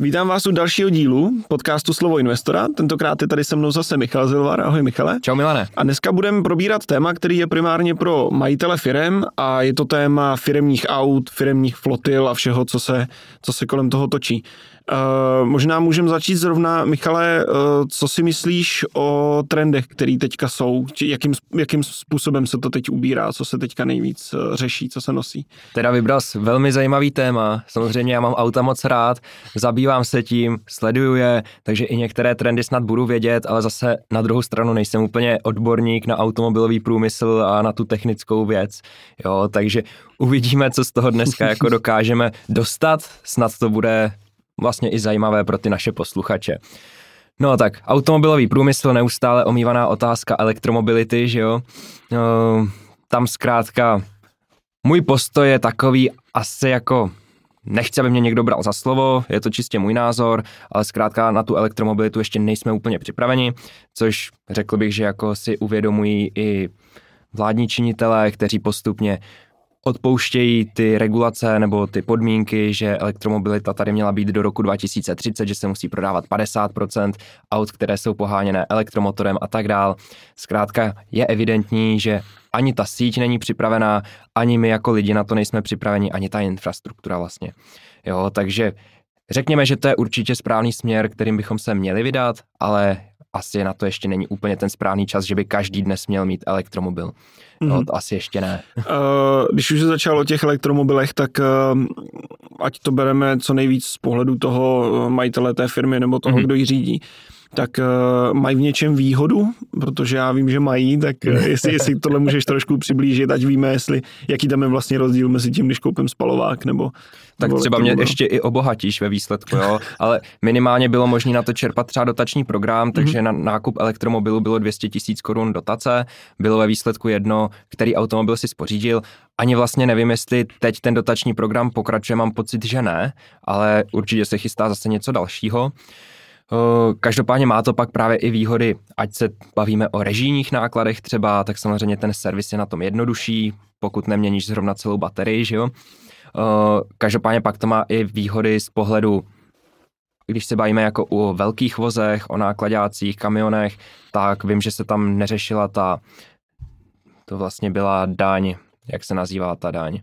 Vítám vás u dalšího dílu podcastu Slovo investora. Tentokrát je tady se mnou zase Michal Zilvar. Ahoj Michale. Čau Milane. A dneska budeme probírat téma, který je primárně pro majitele firem a je to téma firemních aut, firemních flotil a všeho, co se kolem toho točí. Možná můžeme začít zrovna, Michale, co si myslíš o trendech, který teďka jsou? Jakým způsobem se to teď ubírá? Co se teďka nejvíc řeší? Co se nosí? Teda vybral jsi velmi zajímavý téma. Samozřejmě já mám auta moc rád, zabývám se tím, sleduju je, takže i některé trendy snad budu vědět, ale zase na druhou stranu nejsem úplně odborník na automobilový průmysl a na tu technickou věc. Jo, takže uvidíme, co z toho dneska jako dokážeme dostat. Snad to bude vlastně i zajímavé pro ty naše posluchače. No tak, automobilový průmysl, neustále omívaná otázka elektromobility, že jo. Tam zkrátka můj postoj je takový asi jako, nechci, aby mě někdo bral za slovo, je to čistě můj názor, ale zkrátka na tu elektromobilitu ještě nejsme úplně připraveni, což řekl bych, že jako si uvědomují i vládní činitelé, kteří postupně odpouštějí ty regulace nebo ty podmínky, že elektromobilita tady měla být do roku 2030, že se musí prodávat 50% aut, které jsou poháněné elektromotorem a tak dál. Zkrátka je evidentní, že ani ta síť není připravená, ani my jako lidi na to nejsme připraveni, ani ta infrastruktura vlastně. Jo, takže řekněme, že to je určitě správný směr, kterým bychom se měli vydat, ale asi na to ještě není úplně ten správný čas, že by každý dnes měl mít elektromobil. No, to asi ještě ne. Když už se začalo o těch elektromobilech, tak ať to bereme co nejvíc z pohledu toho majitele té firmy nebo toho, kdo ji řídí, tak mají v něčem výhodu, protože já vím, že mají, tak jestli tohle můžeš trošku přiblížit, ať víme, jaký tam je vlastně rozdíl mezi tím, když koupím spalovák nebo... Tak třeba mě ještě i obohatíš ve výsledku, jo, ale minimálně bylo možné na to čerpat třeba dotační program, takže na nákup elektromobilu bylo 200 000 korun dotace, bylo ve výsledku jedno, který automobil si spořídil. Ani vlastně nevím, jestli teď ten dotační program pokračuje, mám pocit, že ne, ale určitě se chystá zase něco dalšího. Každopádně má to pak právě i výhody, ať se bavíme o režijních nákladech třeba, tak samozřejmě ten servis je na tom jednodušší, pokud neměníš zrovna celou baterii, že jo. Každopádně pak to má i výhody z pohledu, když se bavíme jako o velkých vozech, o nákladácích, kamionech, tak vím, že se tam neřešila to vlastně byla daň, jak se nazývá ta daň.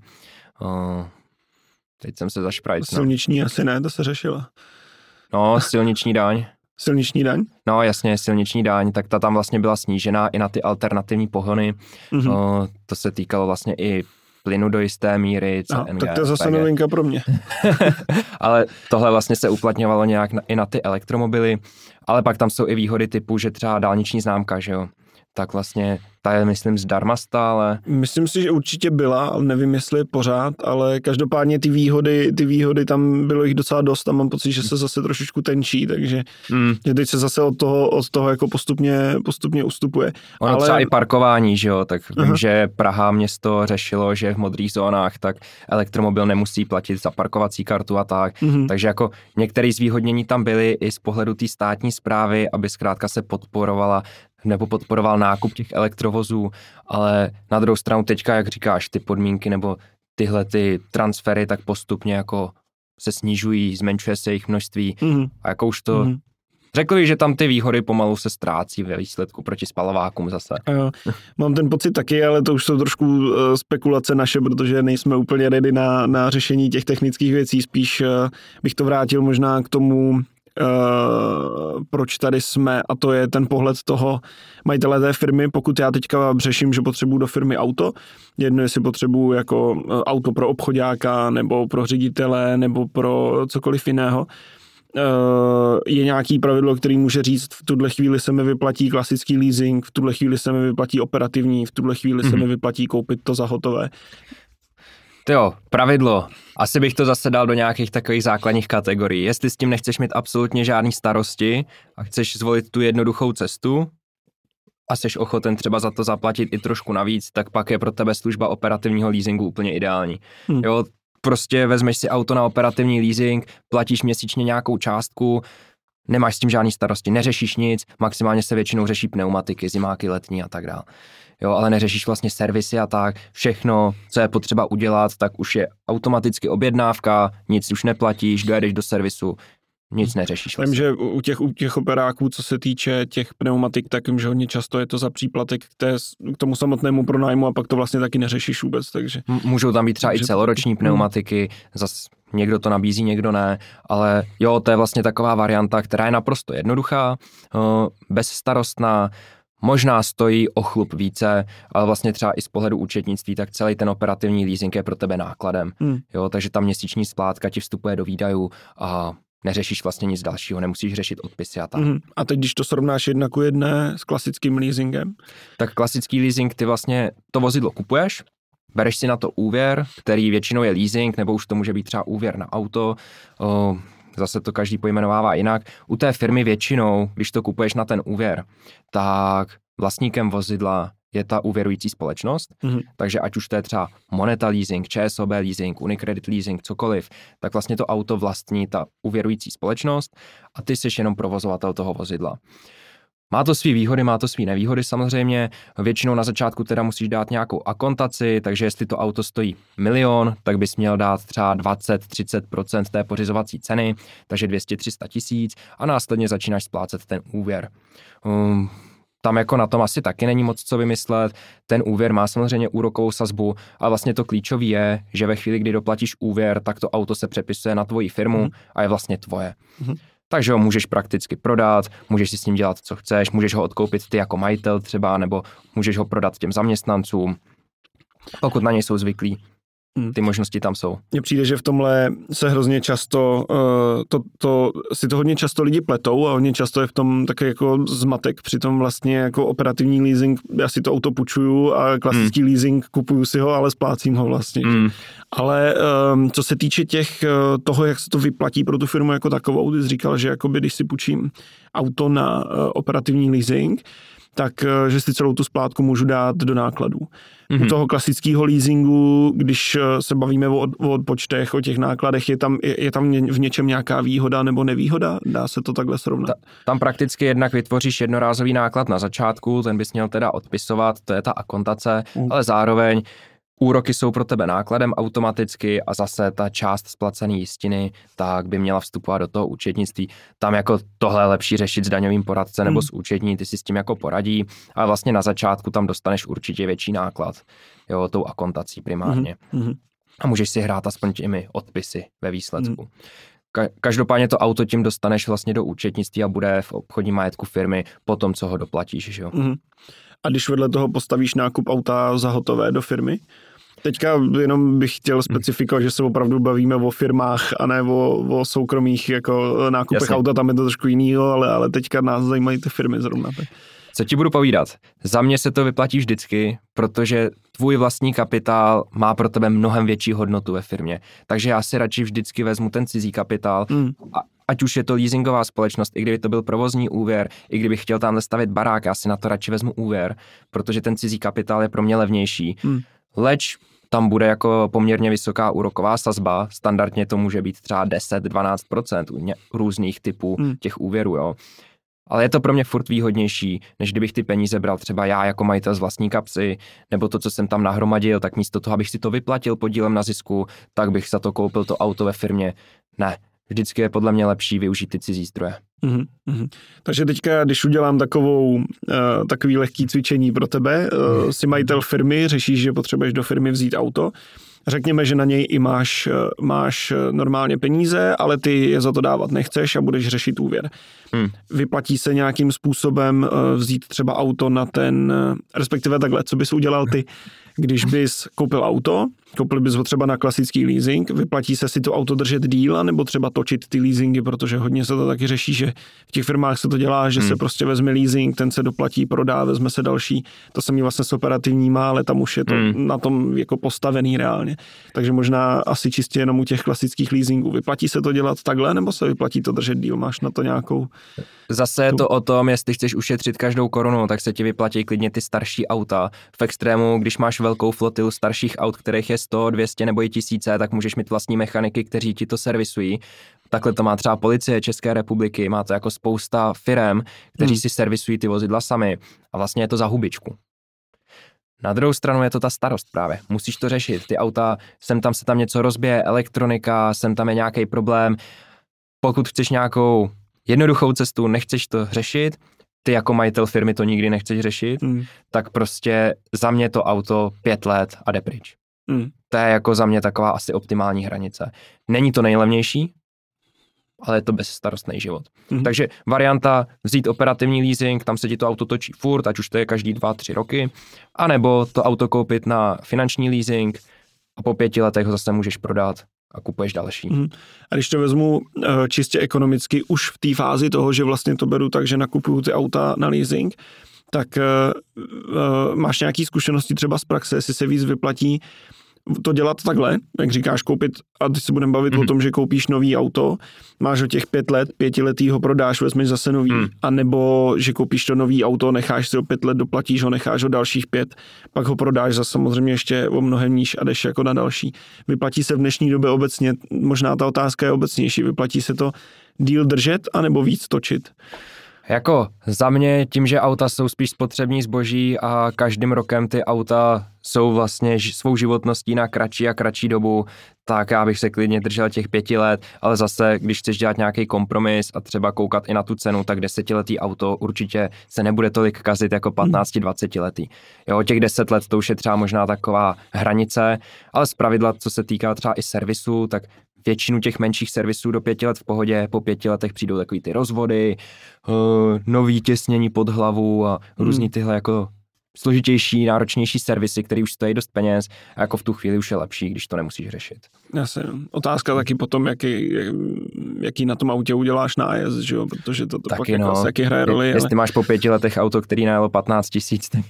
Teď jsem se zašprajcnul. Silniční asi ne, to se řešila. No, silniční daň. Silniční daň? No jasně, silniční daň, tak ta tam vlastně byla snížená i na ty alternativní pohony. To se týkalo vlastně i plynu do jisté míry, CNG. Tak to je zase novinka pro mě. Ale tohle vlastně se uplatňovalo nějak i na ty elektromobily, ale pak tam jsou i výhody typu, že třeba dálniční známka, že jo. Tak vlastně ta je, myslím, zdarma stále. Myslím si, že určitě byla, ale nevím, jestli je pořád, ale každopádně ty výhody tam bylo jich docela dost a mám pocit, že se zase trošičku tenčí, takže že teď se zase od toho jako postupně ustupuje. Ono ale... třeba i parkování, že jo, tak vím, že Praha město řešilo, že v modrých zónách tak elektromobil nemusí platit za parkovací kartu a tak, takže jako některé zvýhodnění tam byly i z pohledu té státní správy, aby zkrátka se podporoval nákup těch elektrovozů, ale na druhou stranu teďka, jak říkáš, ty podmínky nebo tyhle ty transfery tak postupně jako se snižují, zmenšuje se jejich množství a jako už to... Řekl bych, že tam ty výhody pomalu se ztrácí ve výsledku proti spalovákům zase. Jo, mám ten pocit taky, ale to už jsou trošku spekulace naše, protože nejsme úplně ready na řešení těch technických věcí, spíš bych to vrátil možná k tomu, proč tady jsme, a to je ten pohled toho majitele té firmy. Pokud já teďka řeším, že potřebuji do firmy auto, jedno jestli potřebuji jako auto pro obchodáka, nebo pro ředitele, nebo pro cokoliv jiného, je nějaký pravidlo, který může říct, v tuhle chvíli se mi vyplatí klasický leasing, v tuhle chvíli se mi vyplatí operativní, v tuhle chvíli se mi vyplatí koupit to za hotové. Jo, pravidlo. Asi bych to zase dal do nějakých takových základních kategorií. Jestli s tím nechceš mít absolutně žádný starosti a chceš zvolit tu jednoduchou cestu a jsi ochoten třeba za to zaplatit i trošku navíc, tak pak je pro tebe služba operativního leasingu úplně ideální. Jo, prostě vezmeš si auto na operativní leasing, platíš měsíčně nějakou částku, nemáš s tím žádný starosti, neřešíš nic, maximálně se většinou řeší pneumatiky, zimáky, letní a tak dále. Jo, ale neřešíš vlastně servisy a tak, všechno, co je potřeba udělat, tak už je automaticky objednávka, nic už neplatíš, dojedeš do servisu, nic neřešíš. Vlastně. Vím, že u těch operáků, co se týče těch pneumatik, tak vím, že hodně často je to za příplatek k tomu samotnému pronájmu a pak to vlastně taky neřešíš vůbec. Takže můžou tam být třeba i celoroční pneumatiky, zas někdo to nabízí, někdo ne, ale jo, to je vlastně taková varianta, která je naprosto jednoduchá, bezstarostná, možná stojí o chlup více, ale vlastně třeba i z pohledu účetnictví, tak celý ten operativní leasing je pro tebe nákladem. Jo, takže ta měsíční splátka ti vstupuje do výdajů a neřešíš vlastně nic dalšího, nemusíš řešit odpisy a tak. A teď, když to srovnáš 1:1 s klasickým leasingem? Tak klasický leasing, ty vlastně to vozidlo kupuješ, bereš si na to úvěr, který většinou je leasing, nebo už to může být třeba úvěr na auto, zase to každý pojmenovává jinak. U té firmy většinou, když to kupuješ na ten úvěr, tak vlastníkem vozidla je ta úvěrující společnost, takže ať už to je třeba Moneta leasing, ČSOB leasing, Unicredit leasing, cokoliv, tak vlastně to auto vlastní ta úvěrující společnost a ty jsi jenom provozovatel toho vozidla. Má to svý výhody, má to svý nevýhody samozřejmě, většinou na začátku teda musíš dát nějakou akontaci, takže jestli to auto stojí 1 000 000, tak bys měl dát třeba 20-30% té pořizovací ceny, takže 200-300 tisíc a následně začínáš splácet ten úvěr. Tam jako na tom asi taky není moc co vymyslet, ten úvěr má samozřejmě úrokovou sazbu a vlastně to klíčový je, že ve chvíli, kdy doplatíš úvěr, tak to auto se přepisuje na tvoji firmu a je vlastně tvoje. Takže ho můžeš prakticky prodat, můžeš si s ním dělat, co chceš, můžeš ho odkoupit ty jako majitel třeba, nebo můžeš ho prodat těm zaměstnancům, pokud na něj jsou zvyklí. Ty možnosti tam jsou. Mně přijde, že v tomhle se hrozně často, si to hodně často lidi pletou a hodně často je v tom taky jako zmatek, přitom vlastně jako operativní leasing, já si to auto půjčuju a klasický leasing kupuju si ho, ale splácím ho vlastně. Ale co se týče toho, jak se to vyplatí pro tu firmu jako takovou, ty jsi říkal, že jakoby, když si půjčím auto na operativní leasing, tak že si celou tu splátku můžu dát do nákladů. U toho klasického leasingu, když se bavíme o odpočtech, o těch nákladech, je tam v něčem nějaká výhoda nebo nevýhoda? Dá se to takhle srovnat? Tam prakticky jednak vytvoříš jednorázový náklad na začátku, ten bys měl teda odpisovat, to je ta akontace, ale zároveň úroky jsou pro tebe nákladem automaticky a zase ta část splacené jistiny, tak by měla vstupovat do toho účetnictví. Tam jako tohle je lepší řešit s daňovým poradcem nebo s účetní, ty si s tím jako poradí, ale vlastně na začátku tam dostaneš určitě větší náklad, jo, tou akontací primárně. A můžeš si hrát aspoň těmi odpisy ve výsledku. Každopádně to auto tím dostaneš vlastně do účetnictví a bude v obchodním majetku firmy po tom, co ho doplatíš, že jo. A když vedle toho postavíš nákup auta za hotové do firmy? Teďka jenom bych chtěl specifikovat, že se opravdu bavíme o firmách a ne o soukromých jako nákupech auta, tam je to trošku jinýho, ale teďka nás zajímají ty firmy zrovna. Co ti budu povídat? Za mě se to vyplatí vždycky, protože tvůj vlastní kapitál má pro tebe mnohem větší hodnotu ve firmě. Takže já si radši vždycky vezmu ten cizí kapitál, ať už je to leasingová společnost, i kdyby to byl provozní úvěr, i kdybych chtěl tamhle stavět barák, já si na to radši vezmu úvěr, protože ten cizí kapitál je pro mě levnější. Leč tam bude jako poměrně vysoká úroková sazba, standardně to může být třeba 10-12% u různých typů těch úvěrů, jo. Ale je to pro mě furt výhodnější, než kdybych ty peníze bral třeba já jako majitel z vlastní kapsy, nebo to, co jsem tam nahromadil, tak místo toho, abych si to vyplatil podílem na zisku, tak bych za to koupil to auto ve firmě. Ne, vždycky je podle mě lepší využít ty cizí zdroje. Takže teďka, když udělám takový lehký cvičení pro tebe, jsi majitel firmy, řešíš, že potřebuješ do firmy vzít auto, řekněme, že na něj i máš normálně peníze, ale ty je za to dávat nechceš a budeš řešit úvěr. Vyplatí se nějakým způsobem vzít třeba auto na respektive takhle, co bys udělal ty, když bys koupil auto, koupil bys ho třeba na klasický leasing, vyplatí se si to auto držet díl, nebo třeba točit ty leasingy, protože hodně se to taky řeší, že v těch firmách se to dělá, že se prostě vezme leasing, ten se doplatí, prodá, vezme se další. To samý vlastně s operativníma, ale tam už je to na tom jako postavený reálně. Takže možná asi čistě jenom u těch klasických leasingů. Vyplatí se to dělat takhle, nebo se vyplatí to držet díl? Máš na to nějakou... Zase je to o tom, jestli chceš ušetřit každou korunu, tak se ti vyplatí klidně ty starší auta. V extrému, když máš velkou flotilu starších aut, kterých je 100, 200 nebo i 1000, tak můžeš mít vlastní mechaniky, kteří ti to servisují. Takhle to má třeba policie České republiky, má to jako spousta firem, kteří si servisují ty vozidla sami a vlastně je to za hubičku. Na druhou stranu je to ta starost právě. Musíš to řešit. Ty auta, sem tam se tam něco rozbije, elektronika, sem tam je nějaký problém. pokud chceš nějakou jednoduchou cestu, nechceš to řešit, ty jako majitel firmy to nikdy nechceš řešit, tak prostě za mě to auto 5 let a jde pryč. To je jako za mě taková asi optimální hranice. Není to nejlevnější, ale je to bezstarostný život. Takže varianta vzít operativní leasing, tam se ti to auto točí furt, ať už to je každý 2-3 roky, anebo to auto koupit na finanční leasing a po 5 letech ho zase můžeš prodat a kupuješ další. A když to vezmu čistě ekonomicky už v té fázi toho, že vlastně to beru tak, že nakupuju ty auta na leasing, tak máš nějaké zkušenosti třeba z praxe, jestli se víc vyplatí to dělat takhle, jak říkáš, koupit, a teď se budeme bavit o tom, že koupíš nový auto, máš ho těch 5 let, 5letý ho prodáš, vezmeš zase nový, anebo že koupíš to nový auto, necháš si ho 5 let, doplatíš ho, necháš ho dalších 5, pak ho prodáš zase samozřejmě ještě o mnohem níž a jdeš jako na další. Vyplatí se v dnešní době obecně, možná ta otázka je obecnější, vyplatí se to díl držet, anebo víc točit? Jako za mě tím, že auta jsou spíš spotřební zboží a každým rokem ty auta jsou vlastně svou životností na kratší a kratší dobu, tak já bych se klidně držel těch 5 let, ale zase, když chceš dělat nějaký kompromis a třeba koukat i na tu cenu, tak 10letý auto určitě se nebude tolik kazit jako 15-20 letý. Jo, těch 10 let to už je třeba možná taková hranice, ale zpravidla, co se týká třeba i servisu, tak většinu těch menších servisů do 5 let v pohodě, po 5 letech přijdou takový ty rozvody, nový těsnění pod hlavu a různý tyhle jako složitější, náročnější servisy, které už stojí dost peněz a jako v tu chvíli už je lepší, když to nemusíš řešit. Jasně. Otázka taky potom, jaký na tom autě uděláš nájezd, že jo, protože to pak jako jaký hraje roli. Jestli máš po 5 letech auto, který najelo 15 000, tak...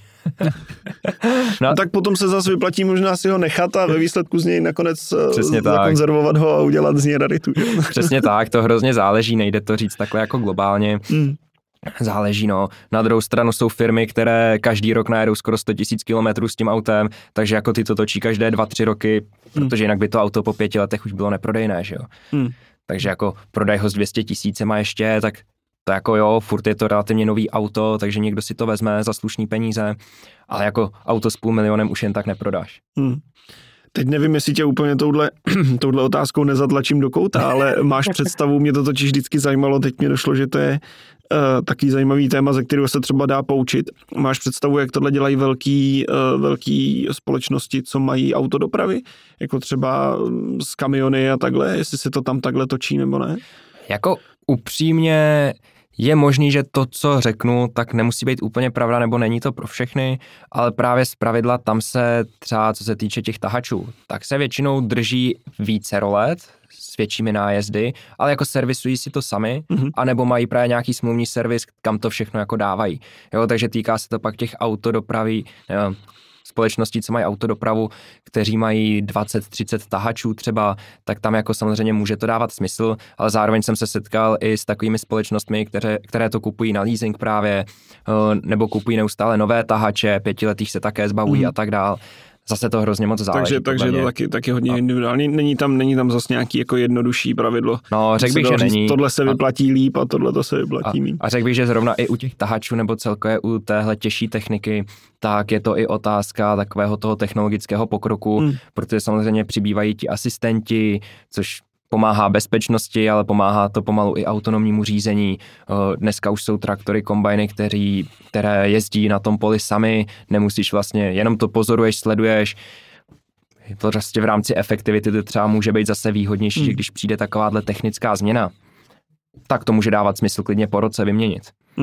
No tak potom se zase vyplatí možná si ho nechat a ve výsledku z něj nakonec zakonzervovat ho a udělat z něj raritu. Přesně tak, to hrozně záleží, nejde to říct takhle jako globálně. Záleží, no. Na druhou stranu jsou firmy, které každý rok najedou skoro 100 000 kilometrů s tím autem, takže jako ty to točí každé 2-3 roky, protože jinak by to auto po 5 letech už bylo neprodejné, že jo. Takže jako prodaj ho s 200 000 ještě, tak to jako jo, furt je to relativně nový auto, takže někdo si to vezme za slušný peníze, ale jako auto s 500 000 už jen tak neprodáš. Teď nevím, jestli tě úplně touhle otázkou nezatlačím do kouta, ale máš představu, mě to totiž vždycky zajímalo, teď mě došlo, že to je takový zajímavý téma, ze kterého se třeba dá poučit. Máš představu, jak tohle dělají velký společnosti, co mají autodopravy, jako třeba z kamiony a takhle, jestli se to tam takhle točí nebo ne? Jako upřímně je možný, že to, co řeknu, tak nemusí být úplně pravda, nebo není to pro všechny, ale právě zpravidla tam se třeba, co se týče těch tahačů, tak se většinou drží více let s většími nájezdy, ale jako servisují si to sami, anebo mají právě nějaký smluvní servis, kam to všechno jako dávají. Jo, takže týká se to pak těch autodopraví, společností, co mají autodopravu, kteří mají 20-30 tahačů třeba, tak tam jako samozřejmě může to dávat smysl, ale zároveň jsem se setkal i s takovými společnostmi, které to kupují na leasing právě, nebo kupují neustále nové tahače, 5letých se také zbavují a tak dál. Zase to hrozně moc záleží. Takže to taky hodně individuální. Není tam zase nějaký jako jednodušší pravidlo. No, řekl bych, že není. Tohle se vyplatí líp a tohle to se vyplatí méně. A řekl bych, že zrovna i u těch tahačů nebo celkově u téhle těžší techniky, tak je to i otázka takového toho technologického pokroku, protože samozřejmě přibývají ti asistenti, což pomáhá bezpečnosti, ale pomáhá to pomalu i autonomnímu řízení. Dneska už jsou traktory, kombajny, které jezdí na tom poli sami, nemusíš vlastně, jenom to pozoruješ, sleduješ. To prostě v rámci efektivity to třeba může být zase výhodnější, že když přijde takováhle technická změna, tak to může dávat smysl klidně po roce vyměnit.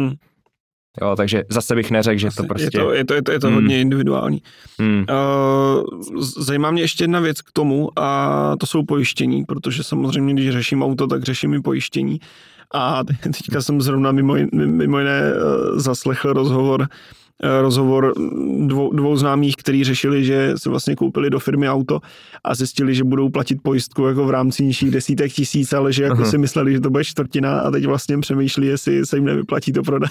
Jo, takže zase bych neřekl, že to prostě... Je to hodně individuální. Zajímá mě ještě jedna věc k tomu a to jsou pojištění, protože samozřejmě, když řeším auto, tak řeším i pojištění. A teďka jsem zrovna mimo jiné zaslechl rozhovor dvou známých, kteří řešili, že si vlastně koupili do firmy auto a zjistili, že budou platit pojistku jako v rámci nižších desítek tisíc, ale že jako si mysleli, že to bude čtvrtina a teď vlastně přemýšlí, jestli se jim nevyplatí to prodat.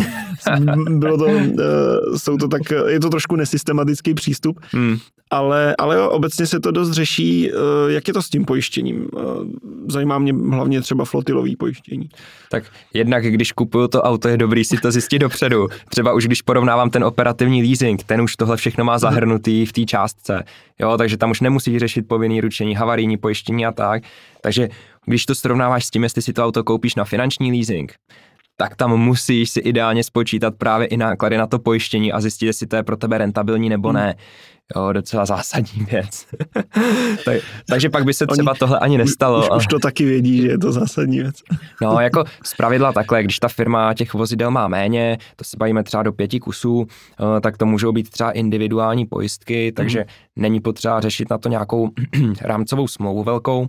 Je to trošku nesystematický přístup, ale jo, obecně se to dost řeší. Jak je to s tím pojištěním? Zajímá mě hlavně třeba flotilový pojištění. Tak jednak, když kupuju to auto, je dobrý si to zjistit dopředu. Třeba už když porovnávám ten operativní leasing, ten už tohle všechno má zahrnutý v té částce. Jo, takže tam už nemusíš řešit povinný ručení, havarijní pojištění a tak. Takže když to srovnáváš s tím, jestli si to auto koupíš na finanční leasing, tak tam musíš si ideálně spočítat právě i náklady na to pojištění a zjistit, jestli to je pro tebe rentabilní nebo ne. Jo, docela zásadní věc. Takže pak by se třeba tohle ani nestalo. Už to taky vědí, že je to zásadní věc. No, jako zpravidla takhle, když ta firma těch vozidel má méně, to se bavíme třeba do 5 kusů, tak to můžou být třeba individuální pojistky, takže není potřeba řešit na to nějakou rámcovou smlouvu velkou.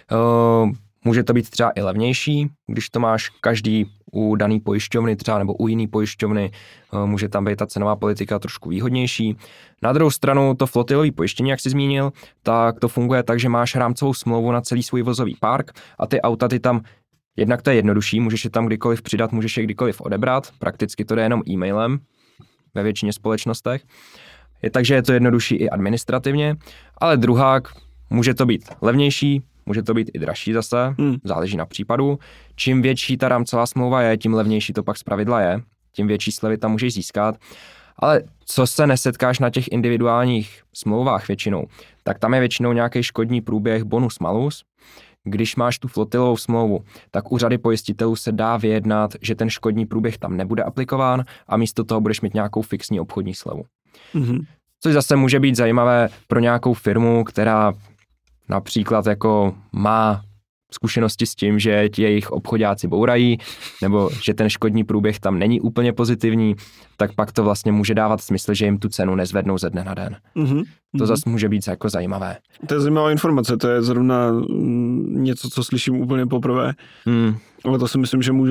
Může to být třeba i levnější, když to máš každý u daný pojišťovny třeba nebo u jiný pojišťovny, může tam být ta cenová politika trošku výhodnější. Na druhou stranu to flotilové pojištění, jak jsi zmínil, tak to funguje tak, že máš rámcovou smlouvu na celý svůj vozový park a ty auta ty tam, jednak to je jednodušší, můžeš je tam kdykoliv přidat, můžeš je kdykoliv odebrat, prakticky to jde jenom e-mailem ve většině společnostech. Takže je to jednodušší i administrativně, ale druhák může to být levnější, může to být i dražší zase, záleží na případu. Čím větší ta rámcová smlouva je, tím levnější to pak zpravidla je, tím větší slevy tam můžeš získat. Ale co se nesetkáš na těch individuálních smlouvách většinou, tak tam je většinou nějaký škodní průběh bonus malus. Když máš tu flotilovou smlouvu, tak u řady pojistitelů se dá vyjednat, že ten škodní průběh tam nebude aplikován a místo toho budeš mít nějakou fixní obchodní slevu. Což zase může být zajímavé pro nějakou firmu, která například jako má zkušenosti s tím, že ti jejich obchodáci bourají, nebo že ten škodní průběh tam není úplně pozitivní, tak pak to vlastně může dávat smysl, že jim tu cenu nezvednou ze dne na den. To zase může být jako zajímavé. To je zajímavá informace, to je zrovna něco, co slyším úplně poprvé. Ale to si myslím, že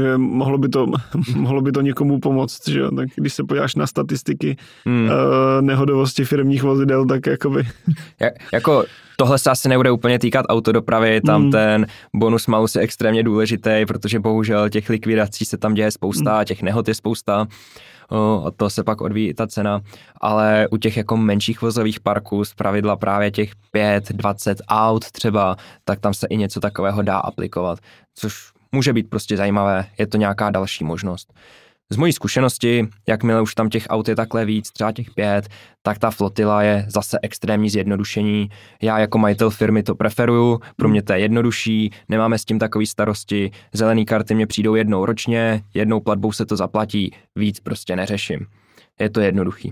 mohlo by to někomu pomoct, že jo? Tak když se podíváš na statistiky nehodovosti firmních vozidel, tak jakoby... Jako tohle se asi nebude úplně týkat autodopravy, tam ten bonus malus je extrémně důležitý, protože bohužel těch likvidací se tam děje spousta, těch nehod je spousta, od toho se pak odvíjí ta cena, ale u těch jako menších vozových parků zpravidla právě těch 5-20 aut třeba, tak tam se i něco takového dá aplikovat, což může být prostě zajímavé, je to nějaká další možnost. Z mojí zkušenosti, jakmile už tam těch aut je takhle víc, třeba těch 5, tak ta flotila je zase extrémní zjednodušení. Já jako majitel firmy to preferuju, pro mě to je jednodušší, nemáme s tím takový starosti, zelený karty mě přijdou jednou ročně, jednou platbou se to zaplatí, víc prostě neřeším. Je to jednoduchý.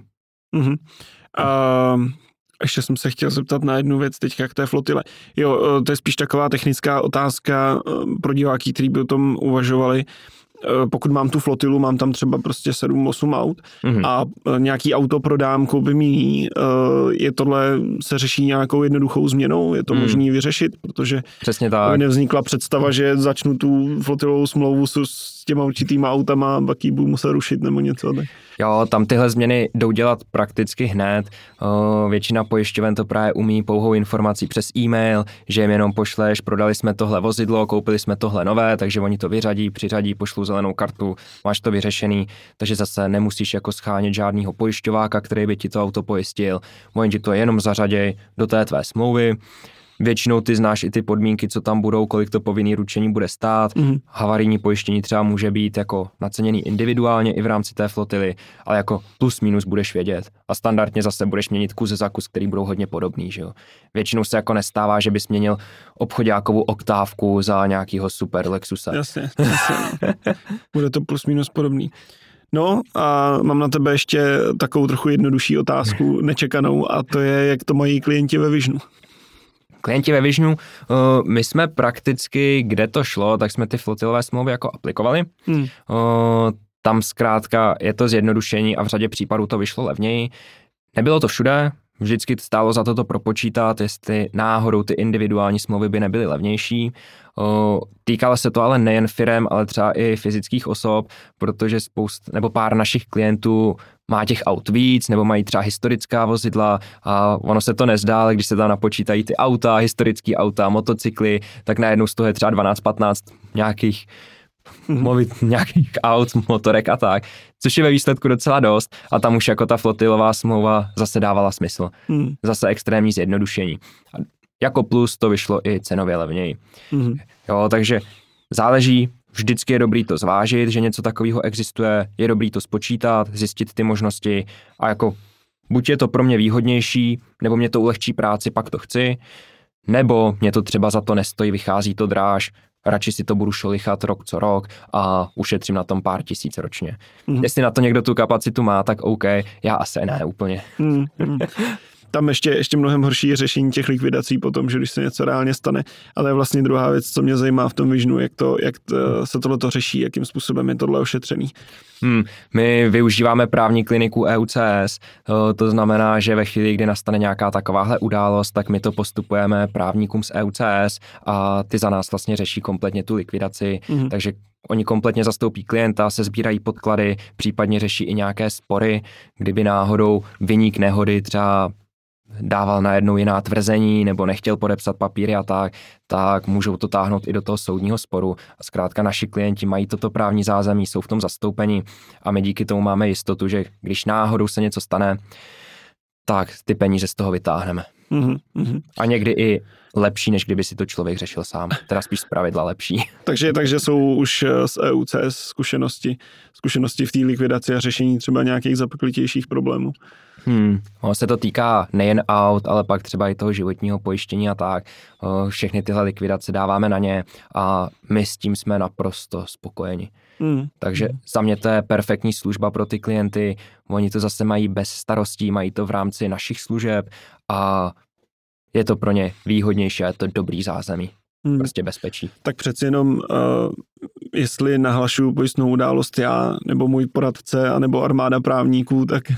Ještě jsem se chtěl zeptat na jednu věc teďka k té flotile. Jo, to je spíš taková technická otázka pro diváky, kteří by o tom uvažovali. Pokud mám tu flotilu, mám tam třeba prostě 7-8 aut a nějaký auto prodám, koupím jiný, je tohle, se řeší nějakou jednoduchou změnou, je to možný vyřešit, protože přesně tak. Nevznikla představa, že začnu tu flotilovou smlouvu s těma určitýma autama, pak ji budu muset rušit nebo něco. Tak. Jo, tam tyhle změny jdou dělat prakticky hned. Většina pojišťoven to právě umí pouhou informací přes e-mail, že jim jenom pošleš, prodali jsme tohle vozidlo, koupili jsme tohle nové, takže oni to vyřadí, přiřadí, pošlou zelenou kartu, máš to vyřešený, takže zase nemusíš jako schánět žádnýho pojišťováka, který by ti to auto pojistil, oni ti to jenom zařaděj do té tvé smlouvy. Většinou ty znáš i ty podmínky, co tam budou, kolik to povinný ručení bude stát. Havarijní pojištění třeba může být jako naceněný individuálně i v rámci té flotily, ale jako plus minus budeš vědět. A standardně zase budeš měnit kus za kus, který budou hodně podobný, že jo. Většinou se jako nestává, že bys měnil obchoďákovou oktávku za nějakýho super Lexusa. Jasně. Bude to plus minus podobný. No a mám na tebe ještě takovou trochu jednodušší otázku, nečekanou, a to je, jak to mají klienti ve Visionu. Klienti ve Visionu, my jsme prakticky, kde to šlo, tak jsme ty flotilové smlouvy jako aplikovali. Tam zkrátka je to zjednodušení a v řadě případů to vyšlo levněji. Nebylo to všude, vždycky stálo za to propočítat, jestli náhodou ty individuální smlouvy by nebyly levnější. Týkalo se to ale nejen firem, ale třeba i fyzických osob, protože nebo pár našich klientů má těch aut víc, nebo mají třeba historická vozidla a ono se to nezdá, ale když se tam napočítají ty auta, historický auta, motocykly, tak najednou z toho je třeba 12-15 nějakých aut, motorek a tak, což je ve výsledku docela dost a tam už jako ta flotilová smlouva zase dávala smysl. Zase extrémní zjednodušení. A jako plus to vyšlo i cenově levněji. Jo, takže záleží, vždycky je dobrý to zvážit, že něco takového existuje, je dobrý to spočítat, zjistit ty možnosti a jako buď je to pro mě výhodnější, nebo mě to ulehčí práci, pak to chci, nebo mě to třeba za to nestojí, vychází to dráž, radši si to budu šolichat rok co rok a ušetřím na tom pár tisíc ročně. Jestli na to někdo tu kapacitu má, tak OK, já asi ne úplně. Tam ještě mnohem horší je řešení těch likvidací potom, že když se něco reálně stane, ale je vlastně druhá věc, co mě zajímá v tom Visionu, jak se tohleto řeší, jakým způsobem je tohle ošetřený. My využíváme právní kliniku EUCS, to znamená, že ve chvíli, kdy nastane nějaká takováhle událost, tak my to postupujeme právníkům z EUCS a ty za nás vlastně řeší kompletně tu likvidaci, takže oni kompletně zastoupí klienta, se sbírají podklady, případně řeší i nějaké spory, kdyby náhodou viník nehody třeba dával najednou jiná tvrzení nebo nechtěl podepsat papíry a tak můžou to táhnout i do toho soudního sporu. A zkrátka naši klienti mají toto právní zázemí, jsou v tom zastoupeni a my díky tomu máme jistotu, že když náhodou se něco stane, tak ty peníze z toho vytáhneme. A někdy i lepší, než kdyby si to člověk řešil sám. Teda spíš zpravidla lepší. Takže jsou už z EUCS zkušenosti v té likvidaci a řešení třeba nějakých zapeklitějších problémů. Ono se to týká nejen aut, ale pak třeba i toho životního pojištění a tak. Všechny tyhle likvidace dáváme na ně a my s tím jsme naprosto spokojeni. Takže za mě to je perfektní služba pro ty klienty. Oni to zase mají bez starostí, mají to v rámci našich služeb a je to pro ně výhodnější a je to dobrý zázemí. Prostě bezpečí. Tak přeci jenom, jestli nahlašuju pojistnou událost já, nebo můj poradce, anebo armáda právníků, tak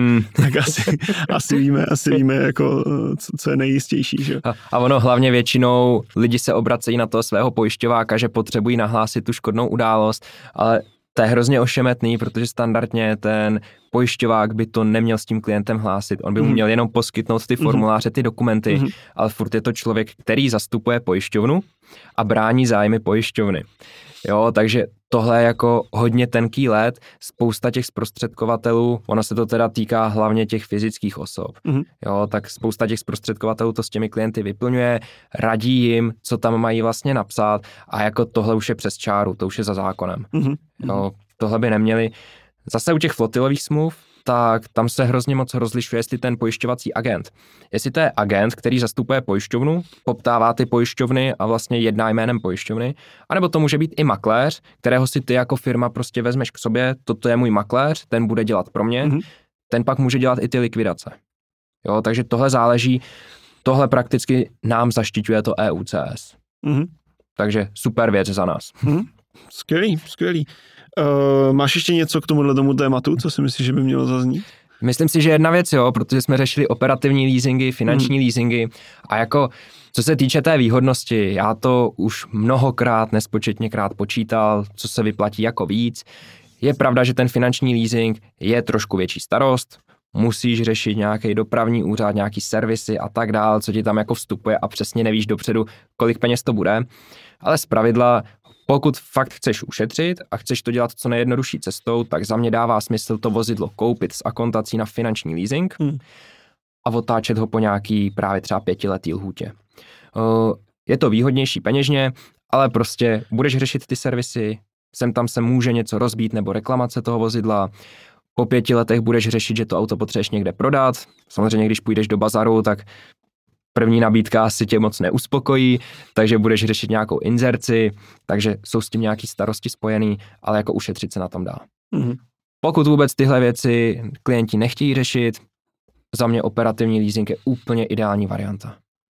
asi víme jako, co je nejistější. Že? A ono hlavně většinou lidi se obracejí na toho svého pojišťováka, že potřebují nahlásit tu škodnou událost, ale to je hrozně ošemetný, protože standardně ten pojišťovák by to neměl s tím klientem hlásit. On by mu měl jenom poskytnout ty formuláře, ty dokumenty, ale furt je to člověk, který zastupuje pojišťovnu a brání zájmy pojišťovny. Jo, takže tohle je jako hodně tenký led, spousta těch zprostředkovatelů, ono se to teda týká hlavně těch fyzických osob, jo, tak spousta těch zprostředkovatelů to s těmi klienty vyplňuje, radí jim, co tam mají vlastně napsat a jako tohle už je přes čáru, to už je za zákonem. Jo, tohle by neměli. Zase u těch flotilových smluv, tak tam se hrozně moc rozlišuje, jestli ten pojišťovací agent. Jestli to je agent, který zastupuje pojišťovnu, poptává ty pojišťovny a vlastně jedná jménem pojišťovny, anebo to může být i makléř, kterého si ty jako firma prostě vezmeš k sobě, toto je můj makléř, ten bude dělat pro mě, ten pak může dělat i ty likvidace. Jo, takže tohle záleží, tohle prakticky nám zaštiťuje to EUCS. Takže super věc za nás. Skvělý. Máš ještě něco k tomu tématu, co si myslíš, že by mělo zaznít? Myslím si, že jedna věc, jo, protože jsme řešili operativní leasingy, finanční leasingy a jako co se týče té výhodnosti, já to už mnohokrát, nespočetněkrát počítal, co se vyplatí jako víc. Je pravda, že ten finanční leasing je trošku větší starost, musíš řešit nějaký dopravní úřad, nějaký servisy a tak dál, co ti tam jako vstupuje a přesně nevíš dopředu, kolik peněz to bude, ale zpravidla pokud fakt chceš ušetřit a chceš to dělat co nejjednodušší cestou, tak za mě dává smysl to vozidlo koupit s akontací na finanční leasing a otáčet ho po nějaký právě třeba 5letý lhůtě. Je to výhodnější peněžně, ale prostě budeš řešit ty servisy, sem tam se může něco rozbít nebo reklamace toho vozidla, po 5 letech budeš řešit, že to auto potřebuješ někde prodat, samozřejmě když půjdeš do bazaru, tak první nabídka asi tě moc neuspokojí, takže budeš řešit nějakou inzerci, takže jsou s tím nějaký starosti spojený, ale jako ušetřit se na tom dá. Pokud vůbec tyhle věci klienti nechtějí řešit, za mě operativní leasing je úplně ideální varianta.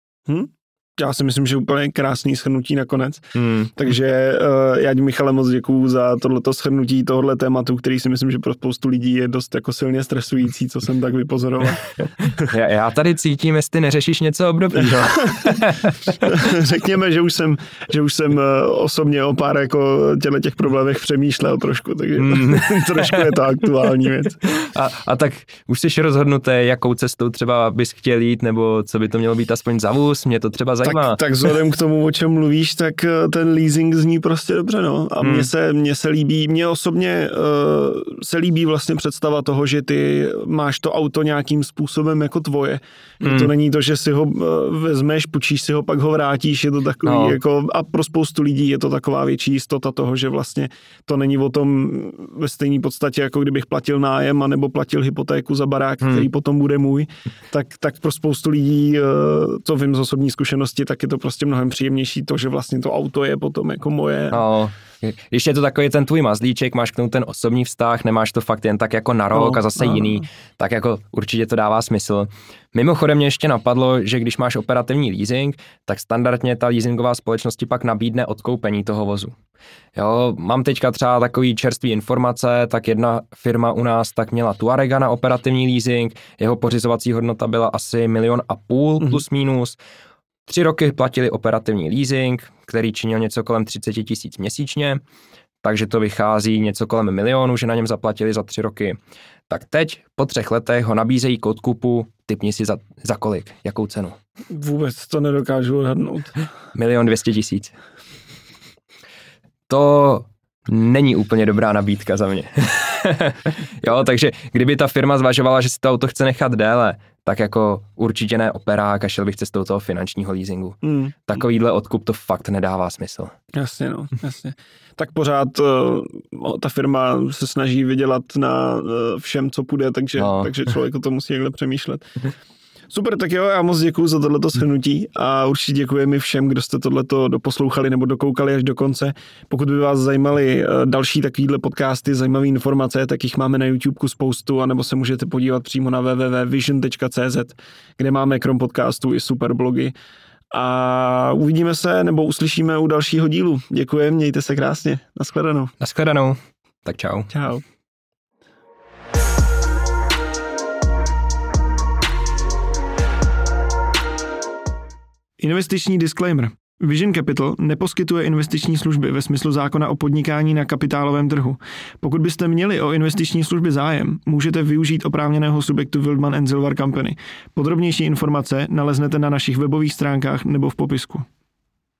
Já si myslím, že úplně krásný shrnutí nakonec. Takže já ti, Michale, moc děkuju za tohleto shrnutí tohohle tématu, který si myslím, že pro spoustu lidí je dost jako silně stresující, co jsem tak vypozoroval. Já tady cítím, jestli neřešíš něco obdobného. Řekněme, že už jsem osobně o pár jako těch problémech přemýšlel trošku, takže trošku je to aktuální věc. A tak už jsi rozhodnutý, jakou cestou třeba bys chtěl jít, nebo co by to mělo být aspoň za vůz, mě to třeba zajímá. Tak vzhledem k tomu, o čem mluvíš, tak ten leasing zní prostě dobře, no. A mně se líbí, mně osobně se líbí vlastně představa toho, že ty máš to auto nějakým způsobem jako tvoje. To není to, že si ho vezmeš, půjčíš si ho, pak ho vrátíš, je to takový jako, a pro spoustu lidí je to taková větší jistota toho, že vlastně to není o tom ve stejné podstatě, jako kdybych platil nájem, anebo platil hypotéku za barák, který potom bude můj, tak pro spoustu lidí, to vím z osobní zkušenosti, společnosti, tak je to prostě mnohem příjemnější to, že vlastně to auto je potom jako moje. No, když je to takový ten tvůj mazlíček, máš k tomu ten osobní vztah, nemáš to fakt jen tak jako na rok a zase jiný, tak jako určitě to dává smysl. Mimochodem mě ještě napadlo, že když máš operativní leasing, tak standardně ta leasingová společnost ti pak nabídne odkoupení toho vozu. Jo, mám teďka třeba takový čerstvý informace, tak jedna firma u nás tak měla Tuarega na operativní leasing, jeho pořizovací hodnota byla asi 1,5 milionu plus minus. 3 roky platili operativní leasing, který činil něco kolem 30 000 měsíčně, takže to vychází něco kolem 1 milionu, že na něm zaplatili za 3 roky. Tak teď po 3 letech ho nabízejí k odkupu, tipni si za kolik, jakou cenu. Vůbec to nedokážu odhadnout. 1 200 000. To není úplně dobrá nabídka za mě. Jo, takže kdyby ta firma zvažovala, že si to auto chce nechat déle, tak jako určitě ne operák a šel bych cestou toho finančního leasingu. Takovýhle odkup to fakt nedává smysl. Jasně, no, jasně. Tak pořád ta firma se snaží vydělat na všem, co půjde, takže člověk o tom musí někde přemýšlet. Super, tak jo, já moc děkuju za tohleto shrnutí a určitě děkujeme všem, kdo jste tohleto doposlouchali nebo dokoukali až do konce. Pokud by vás zajímaly další takovýhle podcasty, zajímavé informace, tak jich máme na YouTubeku spoustu, anebo se můžete podívat přímo na www.vision.cz, kde máme krom podcastů i super blogy. A uvidíme se nebo uslyšíme u dalšího dílu. Děkujeme, mějte se krásně. Naschledanou. Naschledanou. Tak čau. Čau. Investiční disclaimer. Vision Capital neposkytuje investiční služby ve smyslu zákona o podnikání na kapitálovém trhu. Pokud byste měli o investiční služby zájem, můžete využít oprávněného subjektu Wildman & Silver Company. Podrobnější informace naleznete na našich webových stránkách nebo v popisku.